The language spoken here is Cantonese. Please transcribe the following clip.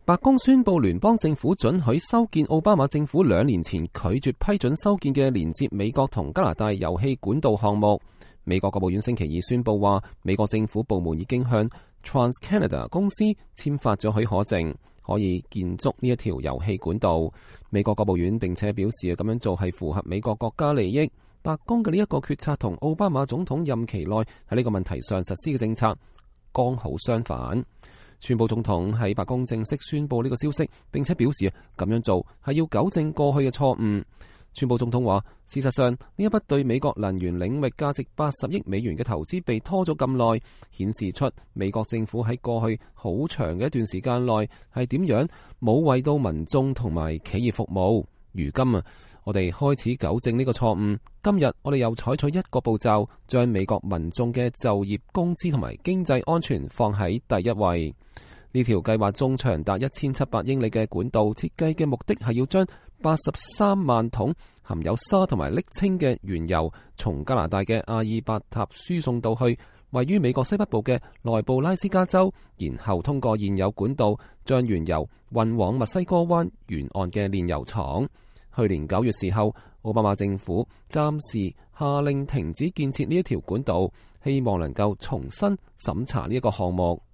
白宮宣布聯邦政府准許修建奧巴馬政府2年前拒絕批准修建嘅連接美國同加拿大油氣管道項目。美國國務院星期二宣布話，美國政府部門已經向 TransCanada 公司簽發咗許可證，可以建築呢一條油氣管道。美國國務院並且表示咁樣做係符合美國國家利益。白宮嘅呢一個決策同奧巴馬總統任期內喺呢個問題上實施嘅政策剛好相反。川普總統喺白宮正式宣布呢個消息，並且表示咁樣做係要糾正過去嘅錯誤。川普總統話，事實上呢一筆對美國能源領域價值80億美元嘅投資被拖咗咁耐，顯示出美國政府喺過去好長嘅一段時間內係點樣冇為到民眾同埋企業服務。如今我哋開始糾正呢個錯誤。今日我哋又採取一個步驟，將美國民眾嘅就業、工資同埋經濟安全放喺第一位。呢條計劃中長達1700英里嘅管道設計嘅目的係要將83萬桶含有沙同埋瀝青嘅原油從加拿大嘅阿爾伯塔輸送到去位於美國西北部嘅內布拉斯加州，然後通過現有管道將原油運往墨西哥灣沿岸嘅煉油廠。去年9月時候，奧巴馬政府暫時下令停止建設呢一條管道，希望能夠重新審查呢一個項目。